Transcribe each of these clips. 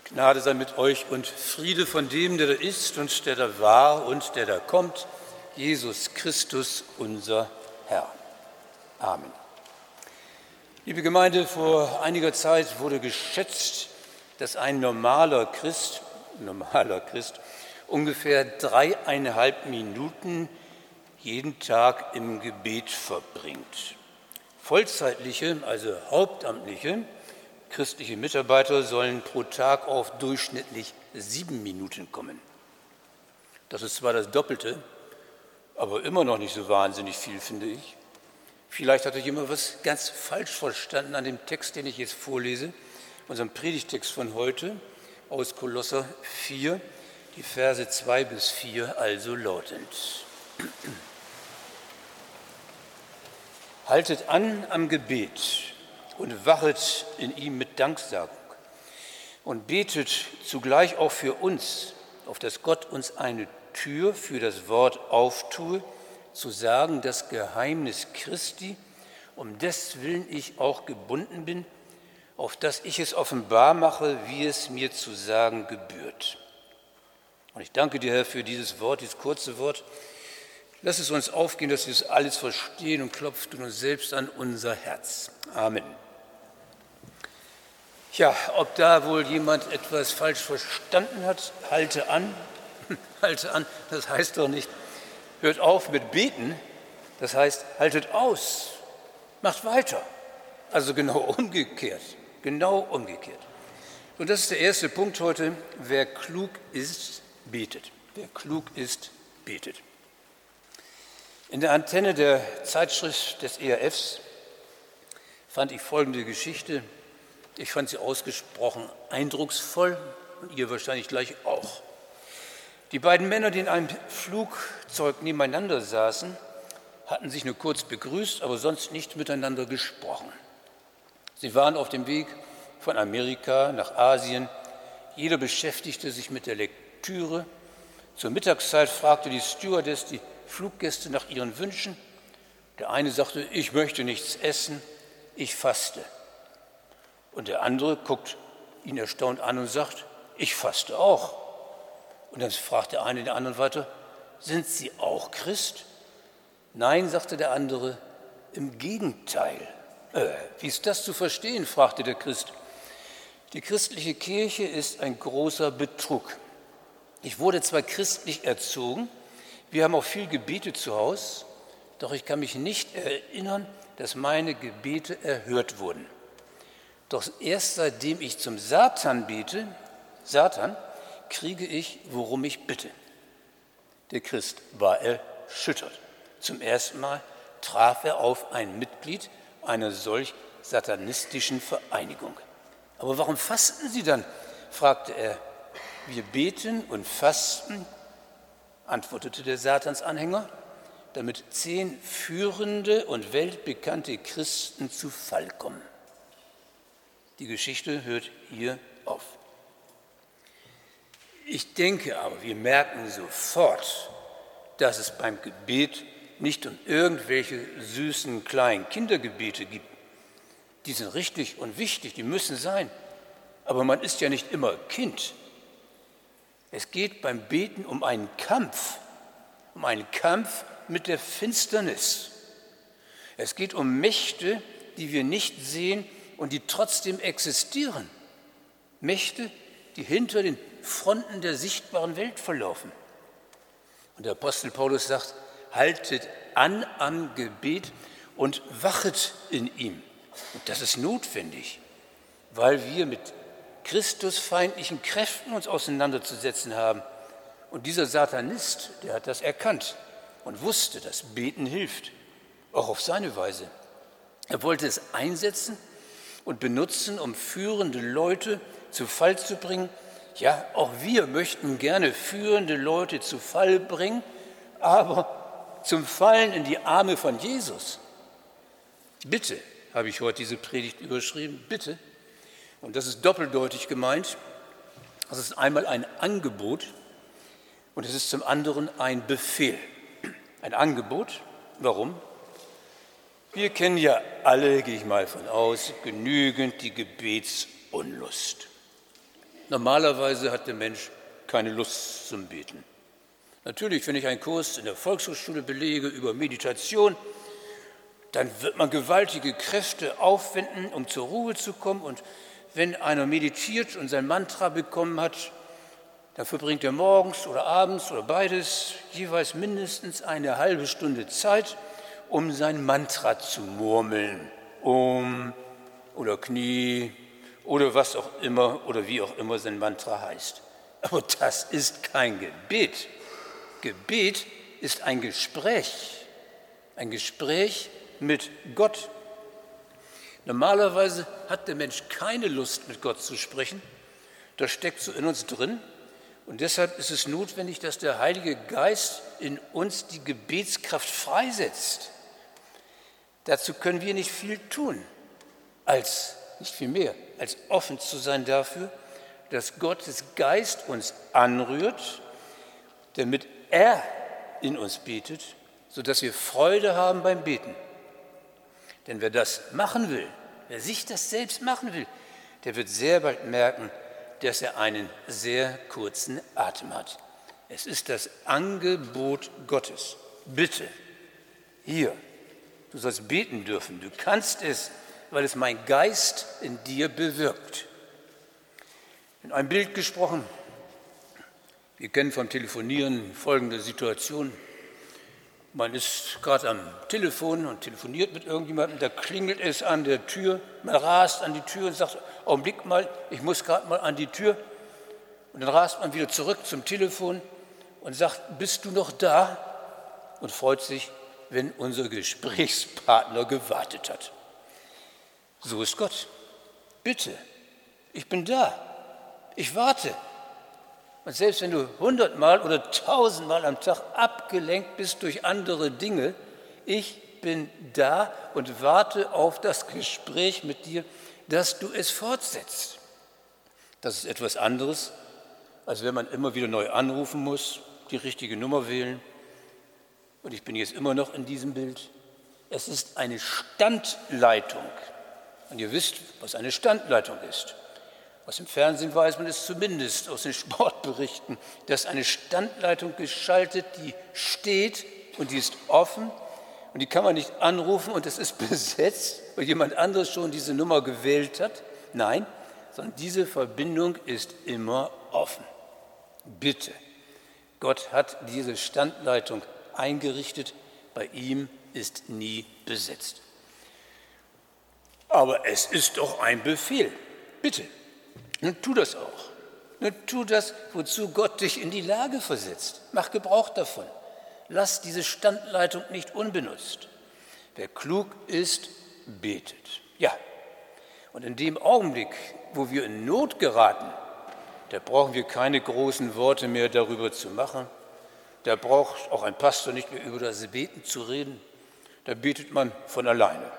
Gnade sei mit euch und Friede von dem, der da ist und der da war und der da kommt, Jesus Christus, unser Herr. Amen. Liebe Gemeinde, vor einiger Zeit wurde geschätzt, dass ein normaler Christ ungefähr 3,5 Minuten jeden Tag im Gebet verbringt. Vollzeitliche, also hauptamtliche, christliche Mitarbeiter sollen pro Tag auf durchschnittlich 7 Minuten kommen. Das ist zwar das Doppelte, aber immer noch nicht so wahnsinnig viel, finde ich. Vielleicht hat euch jemand was ganz falsch verstanden an dem Text, den ich jetzt vorlese, unserem Predigtext von heute aus Kolosser 4, die Verse 2 bis 4, also lautend. Haltet an am Gebet und wachet in ihm mit Danksagung und betet zugleich auch für uns, auf dass Gott uns eine Tür für das Wort auftue, zu sagen, das Geheimnis Christi, um deswillen ich auch gebunden bin, auf dass ich es offenbar mache, wie es mir zu sagen gebührt. Und ich danke dir, Herr, für dieses Wort, dieses kurze Wort. Lass es uns aufgehen, dass wir es alles verstehen und klopft uns selbst an unser Herz. Amen. Ja, ob da wohl jemand etwas falsch verstanden hat, halte an, das heißt doch nicht, hört auf mit Beten, das heißt, haltet aus, macht weiter. Also genau umgekehrt. Und das ist der erste Punkt heute, wer klug ist, betet. Wer klug ist, betet. In der Antenne der Zeitschrift des ERFs fand ich folgende Geschichte. Ich fand sie ausgesprochen eindrucksvoll und ihr wahrscheinlich gleich auch. Die beiden Männer, die in einem Flugzeug nebeneinander saßen, hatten sich nur kurz begrüßt, aber sonst nicht miteinander gesprochen. Sie waren auf dem Weg von Amerika nach Asien. Jeder beschäftigte sich mit der Lektüre. Zur Mittagszeit fragte die Stewardess die Fluggäste nach ihren Wünschen. Der eine sagte, ich möchte nichts essen, ich faste. Und der andere guckt ihn erstaunt an und sagt, ich faste auch. Und dann fragt der eine den anderen weiter, sind Sie auch Christ? Nein, sagte der andere, im Gegenteil. Wie ist das zu verstehen, fragte der Christ. Die christliche Kirche ist ein großer Betrug. Ich wurde zwar christlich erzogen, wir haben auch viel gebetet zu Hause, doch ich kann mich nicht erinnern, dass meine Gebete erhört wurden. Doch erst seitdem ich zum Satan bete, kriege ich, worum ich bitte. Der Christ war erschüttert. Zum ersten Mal traf er auf ein Mitglied einer solch satanistischen Vereinigung. Aber warum fasten Sie dann? Fragte er. Wir beten und fasten, antwortete der Satansanhänger, damit 10 führende und weltbekannte Christen zu Fall kommen. Die Geschichte hört hier auf. Ich denke aber, wir merken sofort, dass es beim Gebet nicht um irgendwelche süßen kleinen Kindergebete geht. Die sind richtig und wichtig, die müssen sein. Aber man ist ja nicht immer Kind. Es geht beim Beten um einen Kampf mit der Finsternis. Es geht um Mächte, die wir nicht sehen und die trotzdem existieren. Mächte, die hinter den Fronten der sichtbaren Welt verlaufen. Und der Apostel Paulus sagt, haltet an am Gebet und wachet in ihm. Und das ist notwendig, weil wir mit christusfeindlichen Kräften uns auseinanderzusetzen haben. Und dieser Satanist, der hat das erkannt und wusste, dass Beten hilft, auch auf seine Weise. Er wollte es einsetzen und benutzen, um führende Leute zu Fall zu bringen. Ja, auch wir möchten gerne führende Leute zu Fall bringen, aber zum Fallen in die Arme von Jesus. Bitte, habe ich heute diese Predigt überschrieben, bitte. Und das ist doppeldeutig gemeint. Das ist einmal ein Angebot und es ist zum anderen ein Befehl. Ein Angebot, warum? Wir kennen ja alle, gehe ich mal von aus, genügend die Gebetsunlust. Normalerweise hat der Mensch keine Lust zum Beten. Natürlich, wenn ich einen Kurs in der Volkshochschule belege über Meditation, dann wird man gewaltige Kräfte aufwenden, um zur Ruhe zu kommen. Und wenn einer meditiert und sein Mantra bekommen hat, dann verbringt er morgens oder abends oder beides jeweils mindestens eine halbe Stunde Zeit, um sein Mantra zu murmeln. Oder Knie oder was auch immer oder wie auch immer sein Mantra heißt. Aber das ist kein Gebet. Gebet ist ein Gespräch mit Gott. Normalerweise hat der Mensch keine Lust, mit Gott zu sprechen. Das steckt so in uns drin. Und deshalb ist es notwendig, dass der Heilige Geist in uns die Gebetskraft freisetzt. Dazu können wir nicht viel tun, nicht viel mehr, als offen zu sein dafür, dass Gottes Geist uns anrührt, damit er in uns betet, sodass wir Freude haben beim Beten. Denn wer das machen will, wer sich das selbst machen will, der wird sehr bald merken, dass er einen sehr kurzen Atem hat. Es ist das Angebot Gottes. Bitte, hier, du sollst beten dürfen. Du kannst es, weil es mein Geist in dir bewirkt. In einem Bild gesprochen, wir kennen vom Telefonieren folgende Situation. Man ist gerade am Telefon und telefoniert mit irgendjemandem, da klingelt es an der Tür, man rast an die Tür und sagt, Augenblick mal, ich muss gerade mal an die Tür. Und dann rast man wieder zurück zum Telefon und sagt, bist du noch da? Und freut sich, wenn unser Gesprächspartner gewartet hat. So ist Gott. Bitte, ich bin da, ich warte. Und selbst wenn du 100-mal oder 1000-mal am Tag abgelenkt bist durch andere Dinge, ich bin da und warte auf das Gespräch mit dir, dass du es fortsetzt. Das ist etwas anderes, als wenn man immer wieder neu anrufen muss, die richtige Nummer wählen. Und ich bin jetzt immer noch in diesem Bild. Es ist eine Standleitung. Und ihr wisst, was eine Standleitung ist. Aus dem Fernsehen weiß man es zumindest, aus den Sportberichten, dass eine Standleitung geschaltet, die steht und die ist offen und die kann man nicht anrufen und es ist besetzt, weil jemand anderes schon diese Nummer gewählt hat. Nein, sondern diese Verbindung ist immer offen. Bitte, Gott hat diese Standleitung eingerichtet, bei ihm ist nie besetzt. Aber es ist doch ein Befehl. Bitte. Nun tu das auch. Nun tu das, wozu Gott dich in die Lage versetzt. Mach Gebrauch davon. Lass diese Standleitung nicht unbenutzt. Wer klug ist, betet. Ja, und in dem Augenblick, wo wir in Not geraten, da brauchen wir keine großen Worte mehr darüber zu machen. Da braucht auch ein Pastor nicht mehr über das Beten zu reden. Da betet man von alleine.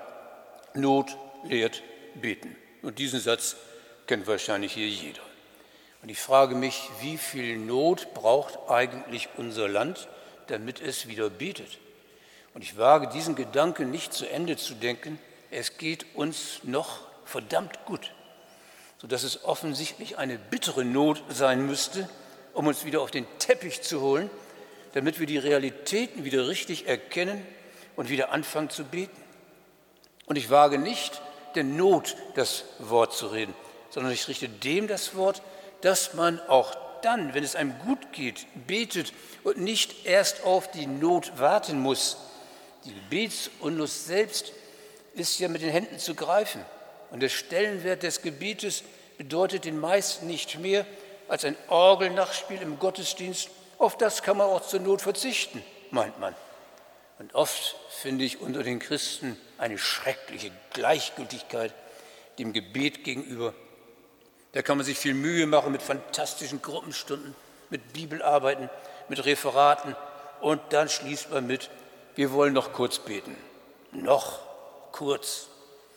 Not lehrt beten. Und diesen Satz kennt wahrscheinlich hier jeder. Und ich frage mich, wie viel Not braucht eigentlich unser Land, damit es wieder betet? Und ich wage diesen Gedanken nicht zu Ende zu denken, es geht uns noch verdammt gut, sodass es offensichtlich eine bittere Not sein müsste, um uns wieder auf den Teppich zu holen, damit wir die Realitäten wieder richtig erkennen und wieder anfangen zu beten. Und ich wage nicht, der Not das Wort zu reden, sondern ich richte dem das Wort, dass man auch dann, wenn es einem gut geht, betet und nicht erst auf die Not warten muss. Die Gebetsunlust selbst ist ja mit den Händen zu greifen. Und der Stellenwert des Gebetes bedeutet den meisten nicht mehr als ein Orgelnachspiel im Gottesdienst. Auf das kann man auch zur Not verzichten, meint man. Und oft finde ich unter den Christen eine schreckliche Gleichgültigkeit dem Gebet gegenüber. Da kann man sich viel Mühe machen mit fantastischen Gruppenstunden, mit Bibelarbeiten, mit Referaten und dann schließt man mit, wir wollen noch kurz beten. Noch kurz.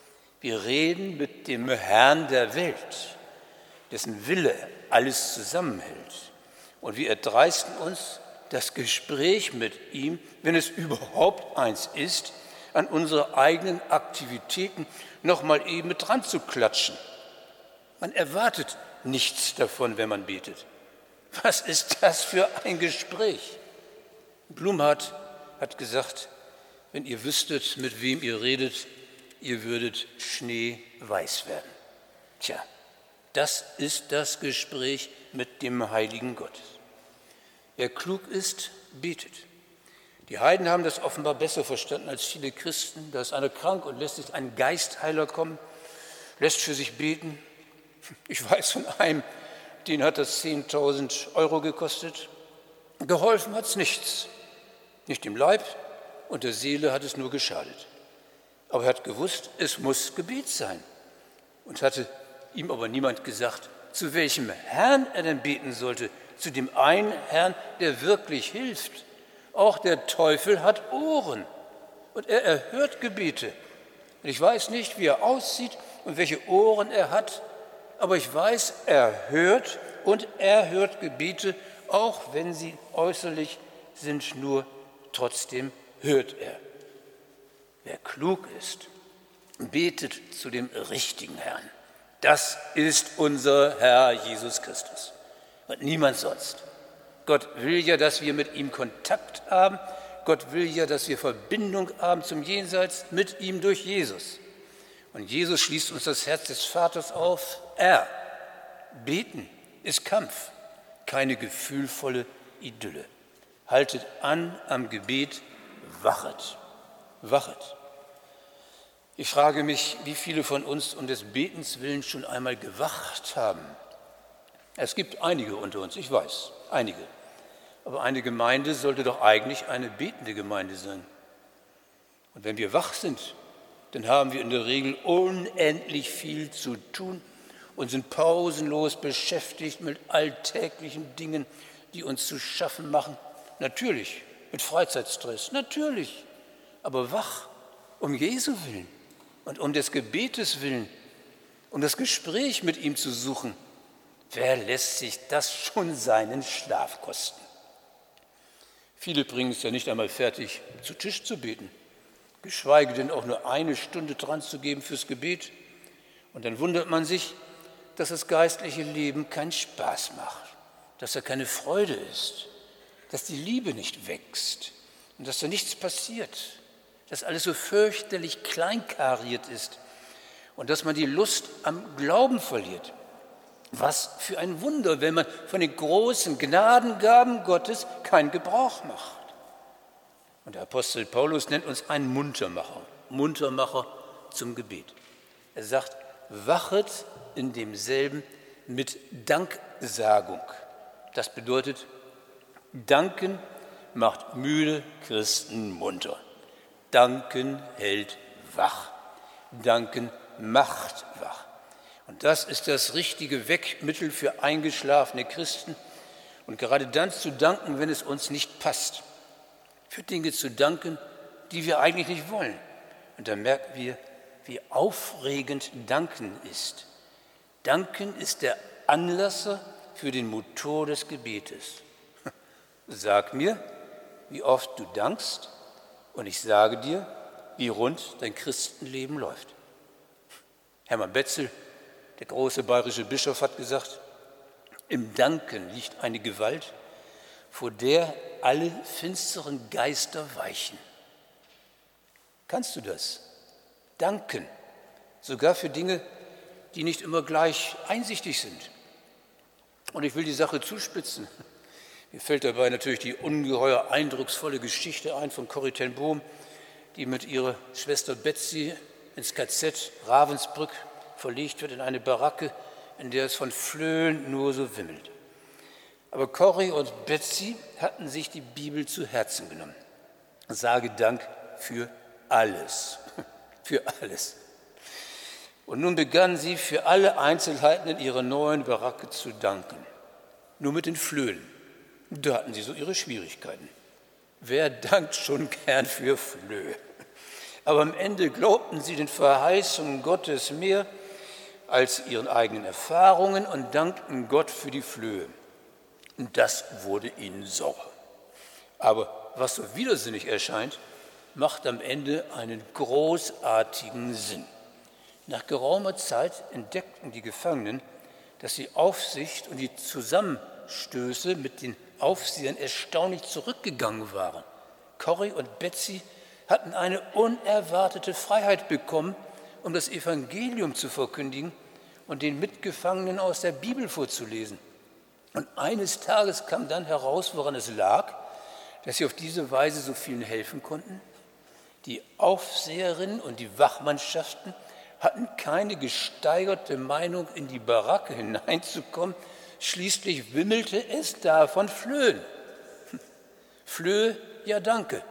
Wir reden mit dem Herrn der Welt, dessen Wille alles zusammenhält. Und wir erdreisten uns, das Gespräch mit ihm, wenn es überhaupt eins ist, an unsere eigenen Aktivitäten noch mal eben mit dran zu klatschen. Man erwartet nichts davon, wenn man betet. Was ist das für ein Gespräch? Blumhardt hat gesagt, wenn ihr wüsstet, mit wem ihr redet, ihr würdet schneeweiß werden. Tja, das ist das Gespräch mit dem heiligen Gott. Wer klug ist, betet. Die Heiden haben das offenbar besser verstanden als viele Christen. Da ist einer krank und lässt sich ein Geistheiler kommen, lässt für sich beten. Ich weiß von einem, den hat das 10.000 Euro gekostet. Geholfen hat es nichts. Nicht dem Leib und der Seele hat es nur geschadet. Aber er hat gewusst, es muss Gebet sein. Und hatte ihm aber niemand gesagt, zu welchem Herrn er denn beten sollte. Zu dem einen Herrn, der wirklich hilft. Auch der Teufel hat Ohren und er erhört Gebete. Und ich weiß nicht, wie er aussieht und welche Ohren er hat, aber ich weiß, er hört und er hört Gebete, auch wenn sie äußerlich sind, nur trotzdem hört er. Wer klug ist, betet zu dem richtigen Herrn. Das ist unser Herr Jesus Christus und niemand sonst. Gott will ja, dass wir mit ihm Kontakt haben. Gott will ja, dass wir Verbindung haben zum Jenseits mit ihm durch Jesus. Und Jesus schließt uns das Herz des Vaters auf. Beten ist Kampf, keine gefühlvolle Idylle. Haltet an am Gebet, wachet, wachet. Ich frage mich, wie viele von uns um des Betens willen schon einmal gewacht haben. Es gibt einige unter uns, ich weiß, einige. Aber eine Gemeinde sollte doch eigentlich eine betende Gemeinde sein. Und wenn wir wach sind, dann haben wir in der Regel unendlich viel zu tun und sind pausenlos beschäftigt mit alltäglichen Dingen, die uns zu schaffen machen. Natürlich, mit Freizeitstress, natürlich, aber wach um Jesu willen und um des Gebetes willen, um das Gespräch mit ihm zu suchen. Wer lässt sich das schon seinen Schlaf kosten? Viele bringen es ja nicht einmal fertig, zu Tisch zu beten, geschweige denn auch nur eine Stunde dran zu geben fürs Gebet. Und dann wundert man sich, dass das geistliche Leben keinen Spaß macht, dass da keine Freude ist, dass die Liebe nicht wächst und dass da nichts passiert, dass alles so fürchterlich kleinkariert ist und dass man die Lust am Glauben verliert. Was für ein Wunder, wenn man von den großen Gnadengaben Gottes keinen Gebrauch macht. Und der Apostel Paulus nennt uns einen Muntermacher zum Gebet. Er sagt, wachet in demselben mit Danksagung. Das bedeutet, Danken macht müde Christen munter. Danken hält wach. Danken macht wach. Und das ist das richtige Weckmittel für eingeschlafene Christen. Und gerade dann zu danken, wenn es uns nicht passt. Für Dinge zu danken, die wir eigentlich nicht wollen. Und dann merken wir, wie aufregend Danken ist. Danken ist der Anlasser für den Motor des Gebetes. Sag mir, wie oft du dankst, und ich sage dir, wie rund dein Christenleben läuft. Hermann Betzel, der große bayerische Bischof, hat gesagt, im Danken liegt eine Gewalt, vor der alle finsteren Geister weichen. Kannst du das? Danken, sogar für Dinge, die nicht immer gleich einsichtig sind. Und ich will die Sache zuspitzen. Mir fällt dabei natürlich die ungeheuer eindrucksvolle Geschichte ein von Corrie ten Boom, die mit ihrer Schwester Betsy ins KZ Ravensbrück verlegt wird in eine Baracke, in der es von Flöhen nur so wimmelt. Aber Corrie und Betsy hatten sich die Bibel zu Herzen genommen. Sage Dank für alles, für alles. Und nun begann sie für alle Einzelheiten in ihrer neuen Baracke zu danken. Nur mit den Flöhen, da hatten sie so ihre Schwierigkeiten. Wer dankt schon gern für Flöhe? Aber am Ende glaubten sie den Verheißungen Gottes mehr als ihren eigenen Erfahrungen und dankten Gott für die Flöhe. Und das wurde ihnen sauer. Aber was so widersinnig erscheint, macht am Ende einen großartigen Sinn. Nach geraumer Zeit entdeckten die Gefangenen, dass die Aufsicht und die Zusammenstöße mit den Aufsehern erstaunlich zurückgegangen waren. Corrie und Betsy hatten eine unerwartete Freiheit bekommen, um das Evangelium zu verkündigen und den Mitgefangenen aus der Bibel vorzulesen. Und eines Tages kam dann heraus, woran es lag, dass sie auf diese Weise so vielen helfen konnten. Die Aufseherinnen und die Wachmannschaften hatten keine gesteigerte Meinung, in die Baracke hineinzukommen. Schließlich wimmelte es da von Flöhen. Flöhe, ja danke.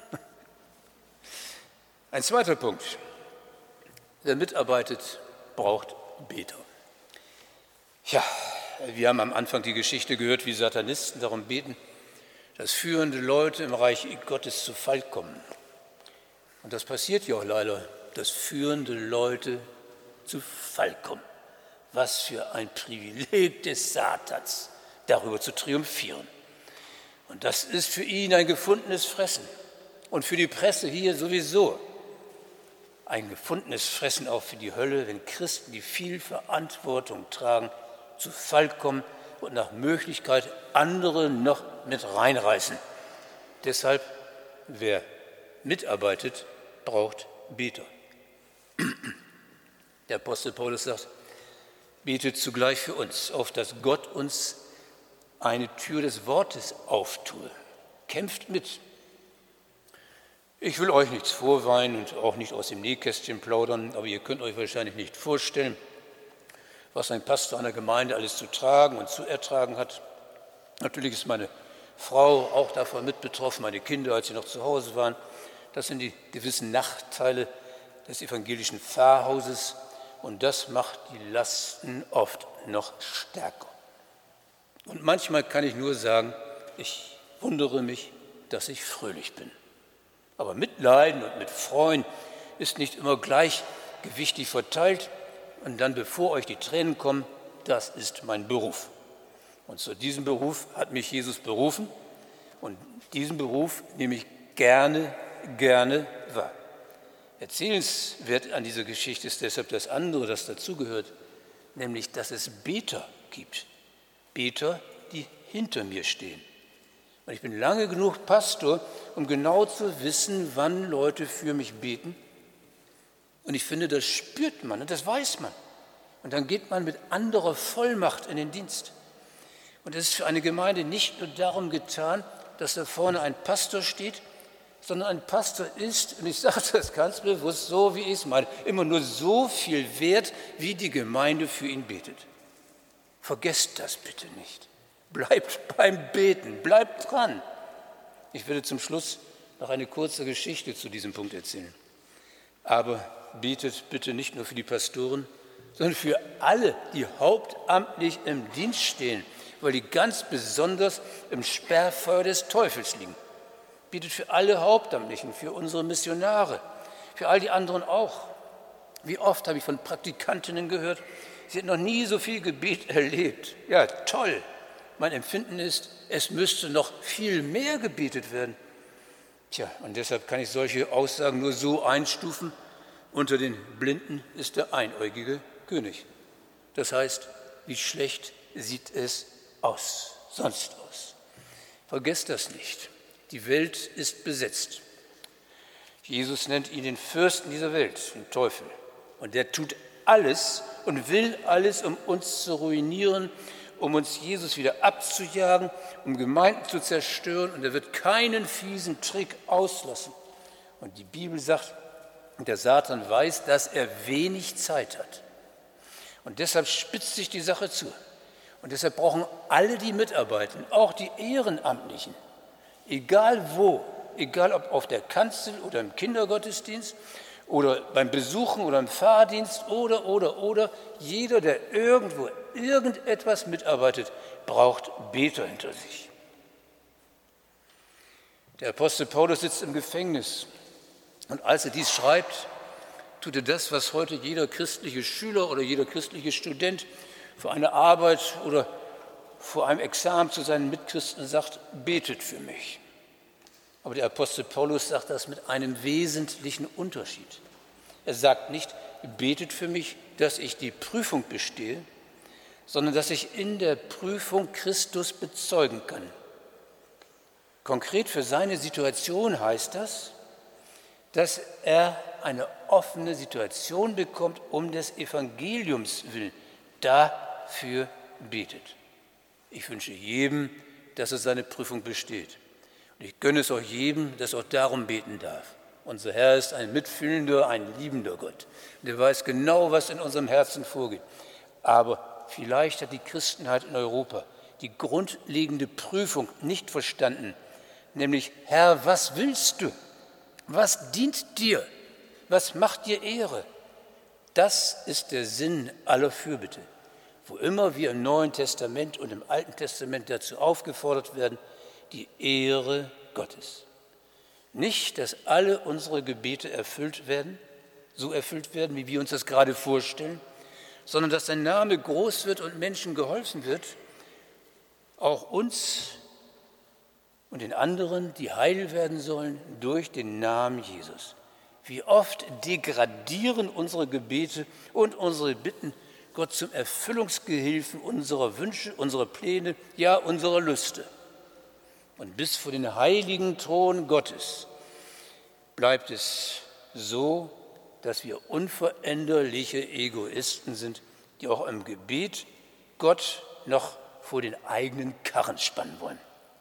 Ein zweiter Punkt. Wer mitarbeitet, braucht Beter. Ja, wir haben am Anfang die Geschichte gehört, wie Satanisten darum beten, dass führende Leute im Reich Gottes zu Fall kommen. Und das passiert ja auch leider, dass führende Leute zu Fall kommen. Was für ein Privileg des Satans, darüber zu triumphieren. Und das ist für ihn ein gefundenes Fressen. Und für die Presse hier sowieso ein gefundenes Fressen auch für die Hölle, wenn Christen, die viel Verantwortung tragen, zu Fall kommen und nach Möglichkeit andere noch mit reinreißen. Deshalb, wer mitarbeitet, braucht Beter. Der Apostel Paulus sagt, betet zugleich für uns, auf dass Gott uns eine Tür des Wortes auftue. Kämpft mit. Ich will euch nichts vorweinen und auch nicht aus dem Nähkästchen plaudern, aber ihr könnt euch wahrscheinlich nicht vorstellen, was ein Pastor einer Gemeinde alles zu tragen und zu ertragen hat. Natürlich ist meine Frau auch davon mit betroffen, meine Kinder, als sie noch zu Hause waren. Das sind die gewissen Nachteile des evangelischen Pfarrhauses und das macht die Lasten oft noch stärker. Und manchmal kann ich nur sagen, ich wundere mich, dass ich fröhlich bin. Aber Mitleiden und Mitfreuen ist nicht immer gleichgewichtig verteilt. Und dann, bevor euch die Tränen kommen, das ist mein Beruf. Und zu diesem Beruf hat mich Jesus berufen. Und diesen Beruf nehme ich gerne wahr. Erzählenswert an dieser Geschichte ist deshalb das andere, das dazugehört, nämlich, dass es Beter gibt. Beter, die hinter mir stehen. Und ich bin lange genug Pastor, um genau zu wissen, wann Leute für mich beten. Und ich finde, das spürt man und das weiß man. Und dann geht man mit anderer Vollmacht in den Dienst. Und es ist für eine Gemeinde nicht nur darum getan, dass da vorne ein Pastor steht, sondern ein Pastor ist, und ich sage das ganz bewusst so, wie ich es meine, immer nur so viel wert, wie die Gemeinde für ihn betet. Vergesst das bitte nicht. Bleibt beim Beten, bleibt dran. Ich werde zum Schluss noch eine kurze Geschichte zu diesem Punkt erzählen. Aber betet bitte nicht nur für die Pastoren, sondern für alle, die hauptamtlich im Dienst stehen, weil die ganz besonders im Sperrfeuer des Teufels liegen. Betet für alle Hauptamtlichen, für unsere Missionare, für all die anderen auch. Wie oft habe ich von Praktikantinnen gehört, sie hätten noch nie so viel Gebet erlebt. Ja, toll. Mein Empfinden ist, es müsste noch viel mehr gebetet werden. Tja, und deshalb kann ich solche Aussagen nur so einstufen. Unter den Blinden ist der einäugige König. Das heißt, wie schlecht sieht es sonst aus. Vergesst das nicht. Die Welt ist besetzt. Jesus nennt ihn den Fürsten dieser Welt, den Teufel. Und der tut alles und will alles, um uns zu ruinieren, um uns Jesus wieder abzujagen, um Gemeinden zu zerstören. Und er wird keinen fiesen Trick auslassen. Und die Bibel sagt, der Satan weiß, dass er wenig Zeit hat. Und deshalb spitzt sich die Sache zu. Und deshalb brauchen alle, die mitarbeiten, auch die Ehrenamtlichen, egal wo, egal ob auf der Kanzel oder im Kindergottesdienst oder beim Besuchen oder im Fahrdienst oder, jeder, der irgendwo irgendetwas mitarbeitet, braucht Beter hinter sich. Der Apostel Paulus sitzt im Gefängnis und als er dies schreibt, tut er das, was heute jeder christliche Schüler oder jeder christliche Student für eine Arbeit oder vor einem Examen zu seinen Mitchristen sagt, betet für mich. Aber der Apostel Paulus sagt das mit einem wesentlichen Unterschied. Er sagt nicht, betet für mich, dass ich die Prüfung bestehe, sondern dass ich in der Prüfung Christus bezeugen kann. Konkret für seine Situation heißt das, dass er eine offene Situation bekommt, um des Evangeliums willen. Dafür betet. Ich wünsche jedem, dass er seine Prüfung besteht. Und ich gönne es auch jedem, dass er auch darum beten darf. Unser Herr ist ein mitfühlender, ein liebender Gott. Und er weiß genau, was in unserem Herzen vorgeht. Aber vielleicht hat die Christenheit in Europa die grundlegende Prüfung nicht verstanden. Nämlich, Herr, was willst du? Was dient dir? Was macht dir Ehre? Das ist der Sinn aller Fürbitte. Wo immer wir im Neuen Testament und im Alten Testament dazu aufgefordert werden, die Ehre Gottes. Nicht, dass alle unsere Gebete erfüllt werden, so erfüllt werden, wie wir uns das gerade vorstellen, sondern dass sein Name groß wird und Menschen geholfen wird, auch uns und den anderen, die heil werden sollen, durch den Namen Jesus. Wie oft degradieren unsere Gebete und unsere Bitten Gott zum Erfüllungsgehilfen unserer Wünsche, unserer Pläne, ja unserer Lüste. Und bis vor den heiligen Thron Gottes bleibt es so, dass wir unveränderliche Egoisten sind, die auch im Gebet Gott noch vor den eigenen Karren spannen wollen.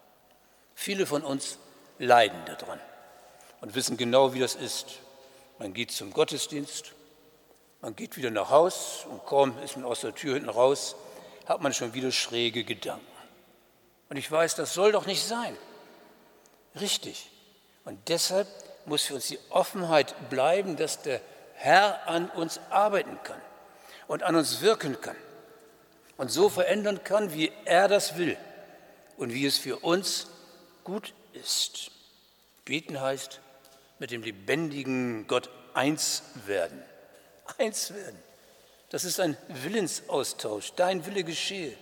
Viele von uns leiden daran und wissen genau, wie das ist. Man geht zum Gottesdienst, man geht wieder nach Haus und kaum ist man aus der Tür hinten raus, hat man schon wieder schräge Gedanken. Und ich weiß, das soll doch nicht sein. Richtig. Und deshalb muss für uns die Offenheit bleiben, dass der Herr an uns arbeiten kann und an uns wirken kann und so verändern kann, wie er das will und wie es für uns gut ist. Beten heißt, mit dem lebendigen Gott eins werden. Eins werden. Das ist ein Willensaustausch. Dein Wille geschehe.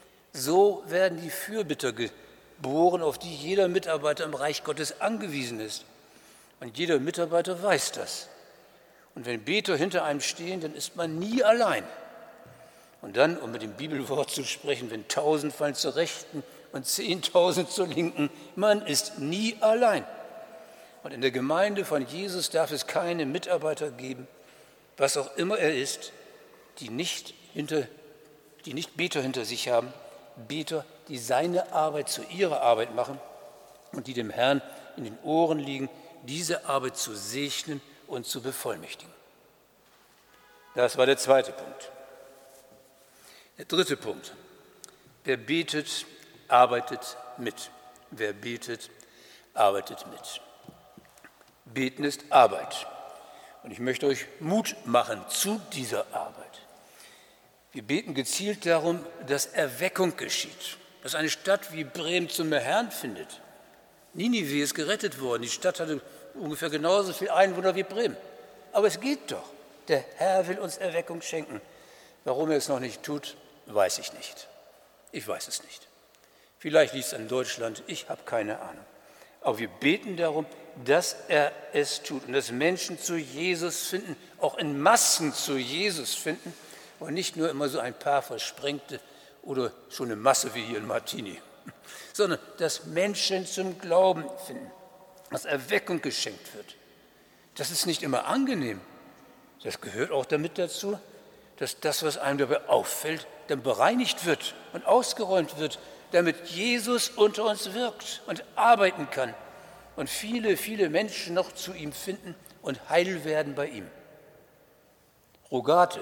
So werden die Fürbitter geboren, auf die jeder Mitarbeiter im Reich Gottes angewiesen ist. Und jeder Mitarbeiter weiß das. Und wenn Beter hinter einem stehen, dann ist man nie allein. Und dann, um mit dem Bibelwort zu sprechen, wenn 1000 fallen zur Rechten und 10.000 zur Linken, man ist nie allein. Und in der Gemeinde von Jesus darf es keine Mitarbeiter geben, was auch immer er ist, die nicht Beter hinter sich haben, Beter, die seine Arbeit zu ihrer Arbeit machen und die dem Herrn in den Ohren liegen, diese Arbeit zu segnen und zu bevollmächtigen. Das war der zweite Punkt. Der dritte Punkt. Wer betet, arbeitet mit. Wer betet, arbeitet mit. Beten ist Arbeit. Und ich möchte euch Mut machen zu dieser Arbeit. Wir beten gezielt darum, dass Erweckung geschieht, dass eine Stadt wie Bremen zum Herrn findet. Ninive ist gerettet worden. Die Stadt hatte ungefähr genauso viele Einwohner wie Bremen. Aber es geht doch. Der Herr will uns Erweckung schenken. Warum er es noch nicht tut, weiß ich nicht. Ich weiß es nicht. Vielleicht liegt es an Deutschland, ich habe keine Ahnung. Aber wir beten darum, dass er es tut und dass Menschen zu Jesus finden, auch in Massen zu Jesus finden und nicht nur immer so ein paar Versprengte oder schon eine Masse wie hier in Martini, sondern dass Menschen zum Glauben finden, dass Erweckung geschenkt wird. Das ist nicht immer angenehm. Das gehört auch damit dazu, dass das, was einem dabei auffällt, dann bereinigt wird und ausgeräumt wird, damit Jesus unter uns wirkt und arbeiten kann und viele, viele Menschen noch zu ihm finden und heil werden bei ihm. Rogate,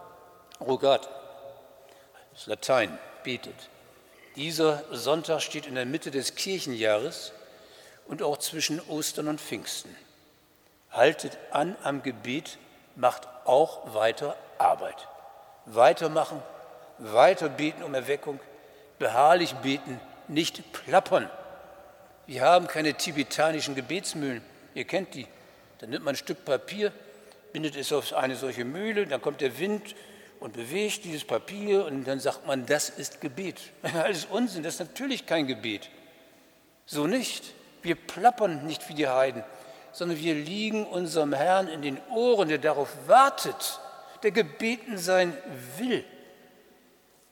das Latein, betet. Dieser Sonntag steht in der Mitte des Kirchenjahres und auch zwischen Ostern und Pfingsten. Haltet an am Gebet, macht auch weiter Arbeit. Weitermachen, weiter beten um Erweckung, beharrlich beten, nicht plappern. Wir haben keine tibetanischen Gebetsmühlen, ihr kennt die. Dann nimmt man ein Stück Papier, bindet es auf eine solche Mühle, dann kommt der Wind und bewegt dieses Papier und dann sagt man, das ist Gebet. Alles Unsinn, das ist natürlich kein Gebet. So nicht. Wir plappern nicht wie die Heiden, sondern wir liegen unserem Herrn in den Ohren, der darauf wartet, der gebeten sein will.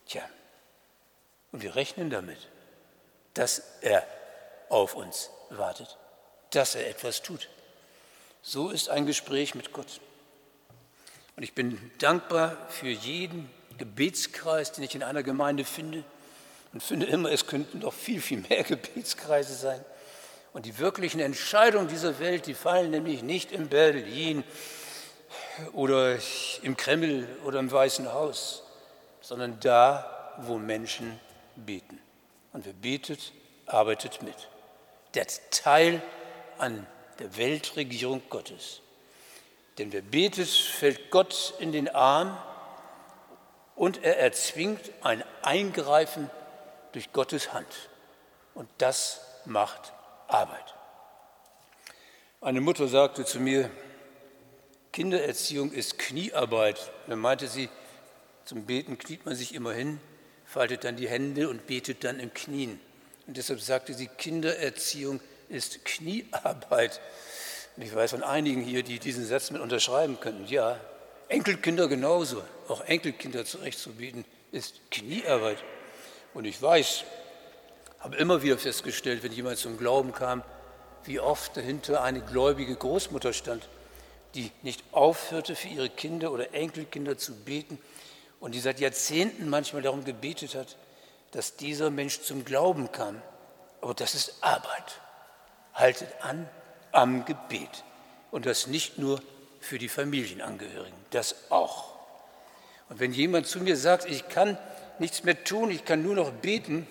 Tja, und wir rechnen damit, dass er auf uns wartet, dass er etwas tut. So ist ein Gespräch mit Gott. Und ich bin dankbar für jeden Gebetskreis, den ich in einer Gemeinde finde und finde immer, es könnten doch viel, viel mehr Gebetskreise sein. Und die wirklichen Entscheidungen dieser Welt, die fallen nämlich nicht in Berlin oder im Kreml oder im Weißen Haus, sondern da, wo Menschen beten. Und wer betet, arbeitet mit. Der ist Teil an der Weltregierung Gottes. Denn wer betet, fällt Gott in den Arm und er erzwingt ein Eingreifen durch Gottes Hand. Und das macht Arbeit. Eine Mutter sagte zu mir, Kindererziehung ist Kniearbeit. Dann meinte sie, zum Beten kniet man sich immer hin, faltet dann die Hände und betet dann im Knien. Und deshalb sagte sie, Kindererziehung ist Kniearbeit. Und ich weiß von einigen hier, die diesen Satz mit unterschreiben könnten. Ja, Enkelkinder genauso. Auch Enkelkinder zurechtzubieten ist Kniearbeit. Und ich weiß, habe immer wieder festgestellt, wenn jemand zum Glauben kam, wie oft dahinter eine gläubige Großmutter stand, die nicht aufhörte, für ihre Kinder oder Enkelkinder zu beten und die seit Jahrzehnten manchmal darum gebetet hat, dass dieser Mensch zum Glauben kam. Aber das ist Arbeit. Haltet an am Gebet. Und das nicht nur für die Familienangehörigen, das auch. Und wenn jemand zu mir sagt, ich kann nichts mehr tun, ich kann nur noch beten,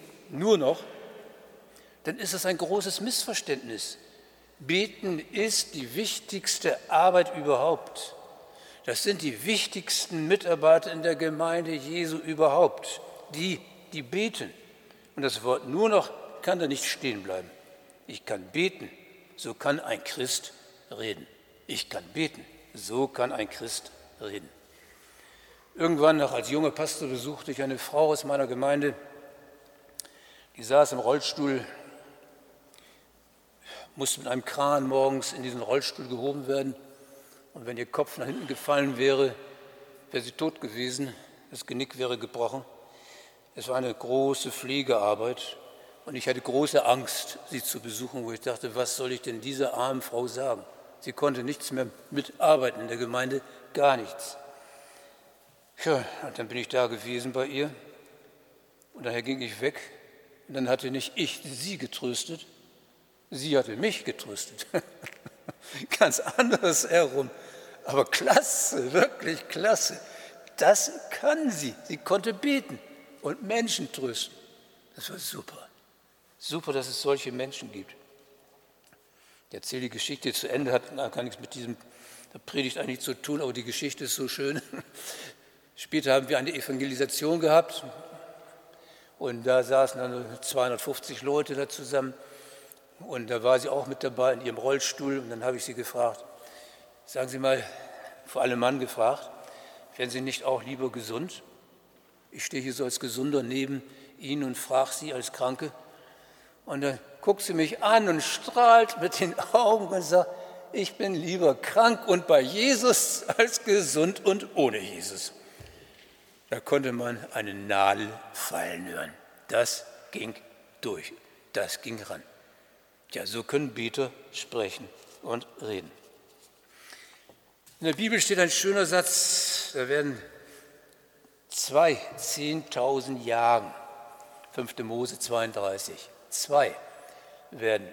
dann ist das ein großes Missverständnis. Beten ist die wichtigste Arbeit überhaupt. Das sind die wichtigsten Mitarbeiter in der Gemeinde Jesu überhaupt, die beten. Und das Wort nur noch kann da nicht stehen bleiben. Ich kann beten, so kann ein Christ reden. Ich kann beten, so kann ein Christ reden. Irgendwann noch als junger Pastor besuchte ich eine Frau aus meiner Gemeinde, die saß im Rollstuhl, musste mit einem Kran morgens in diesen Rollstuhl gehoben werden. Und wenn ihr Kopf nach hinten gefallen wäre, wäre sie tot gewesen, das Genick wäre gebrochen. Es war eine große Pflegearbeit und ich hatte große Angst, sie zu besuchen, wo ich dachte, was soll ich denn dieser armen Frau sagen? Sie konnte nichts mehr mitarbeiten in der Gemeinde, gar nichts. Ja, und dann bin ich da gewesen bei ihr und daher ging ich weg und dann hatte nicht ich sie getröstet, sie hatte mich getröstet. Ganz anderes herum. Aber klasse, wirklich klasse. Das kann sie. Sie konnte beten und Menschen trösten. Das war super. Super, dass es solche Menschen gibt. Ich erzähle die Geschichte zu Ende, hat gar nichts mit diesem der Predigt eigentlich zu tun, aber die Geschichte ist so schön. Später haben wir eine Evangelisation gehabt und da saßen dann 250 Leute da zusammen. Und da war sie auch mit dabei in ihrem Rollstuhl und dann habe ich sie gefragt, sagen Sie mal, vor allem Mann gefragt, wären Sie nicht auch lieber gesund? Ich stehe hier so als Gesunder neben Ihnen und frage Sie als Kranke und dann guckt sie mich an und strahlt mit den Augen und sagt, ich bin lieber krank und bei Jesus als gesund und ohne Jesus. Da konnte man eine Nadel fallen hören. Das ging durch, das ging ran. Ja, so können Beter sprechen und reden. In der Bibel steht ein schöner Satz, da werden 10.000 jagen, 5. Mose 32, 2 werden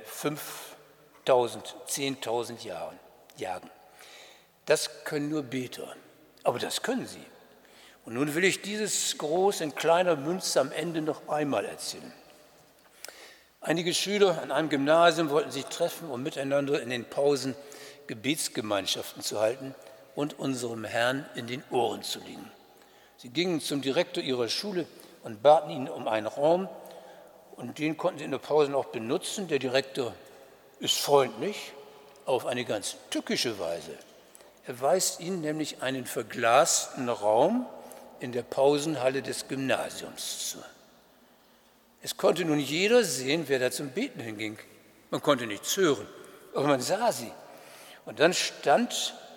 10.000 jagen. Das können nur Beter, aber das können sie. Und nun will ich dieses groß in kleiner Münze am Ende noch einmal erzählen. Einige Schüler an einem Gymnasium wollten sich treffen, um miteinander in den Pausen Gebetsgemeinschaften zu halten und unserem Herrn in den Ohren zu liegen. Sie gingen zum Direktor ihrer Schule und baten ihn um einen Raum und den konnten sie in der Pause noch benutzen. Der Direktor ist freundlich auf eine ganz tückische Weise. Er weist ihnen nämlich einen verglasten Raum in der Pausenhalle des Gymnasiums zu. Es konnte nun jeder sehen, wer da zum Beten hinging. Man konnte nichts hören, aber man sah sie. Und dann stand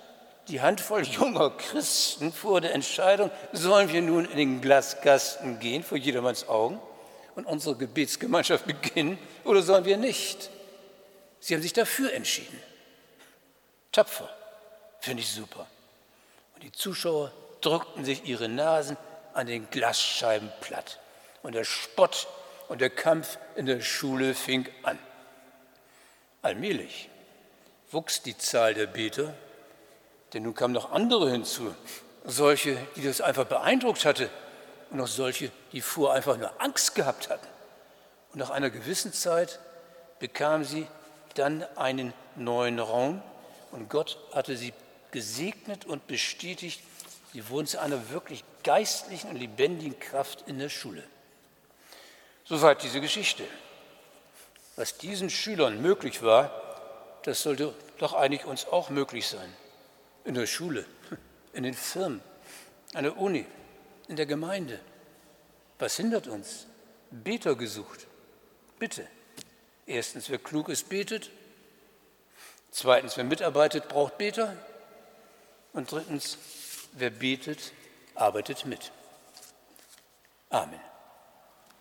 die Handvoll junger Christen vor der Entscheidung, sollen wir nun in den Glaskasten gehen vor jedermanns Augen und unsere Gebetsgemeinschaft beginnen oder sollen wir nicht? Sie haben sich dafür entschieden. Tapfer, finde ich super. Und die Zuschauer drückten sich ihre Nasen an den Glasscheiben platt. Und der Spott und der Kampf in der Schule fing an. Allmählich wuchs die Zahl der Beter, denn nun kamen noch andere hinzu. Solche, die das einfach beeindruckt hatte und noch solche, die vorher einfach nur Angst gehabt hatten. Und nach einer gewissen Zeit bekamen sie dann einen neuen Raum und Gott hatte sie gesegnet und bestätigt. Sie wurden zu einer wirklich geistlichen und lebendigen Kraft in der Schule. Soweit diese Geschichte. Was diesen Schülern möglich war, das sollte doch eigentlich uns auch möglich sein. In der Schule, in den Firmen, an der Uni, in der Gemeinde. Was hindert uns? Beter gesucht. Bitte. Erstens, wer klug ist, betet. Zweitens, wer mitarbeitet, braucht Beter. Und drittens, wer betet, arbeitet mit. Amen.